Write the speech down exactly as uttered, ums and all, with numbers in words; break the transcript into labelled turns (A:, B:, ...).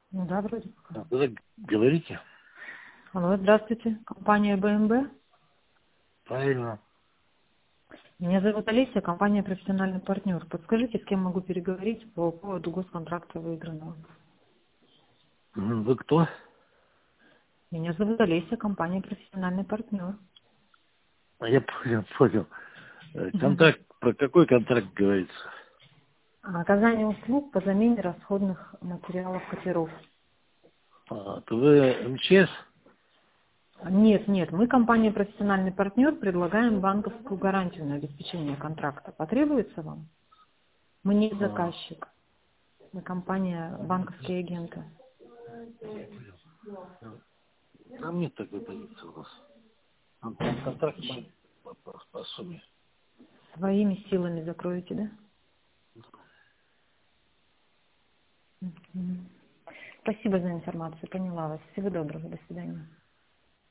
A: Ну да, вроде.
B: Да, вы говорите?
A: Алло, здравствуйте. Компания бэ эм бэ.
B: Правильно.
A: Меня зовут Олеся, компания «Профессиональный партнер». Подскажите, с кем могу переговорить по поводу госконтракта выигранного?
B: Мгм. Вы кто?
A: Меня зовут Олеся, компания «Профессиональный партнер».
B: А я понял, понял. Э,
A: Мгм.
B: Контракт, про какой контракт говорится?
A: Оказание услуг по замене расходных материалов катеров.
B: А, то вы эм че эс?
A: Нет, нет, мы, компания «Профессиональный партнер», предлагаем банковскую гарантию на обеспечение контракта. Потребуется вам? Мы не
B: А,
A: заказчик, мы компания «Банковские агенты».
B: там нет такой позиции у нас. Там, там контракт по, по, по сумме.
A: Своими силами закроете, да? Мгм. Спасибо за информацию, поняла вас. Всего доброго, до свидания.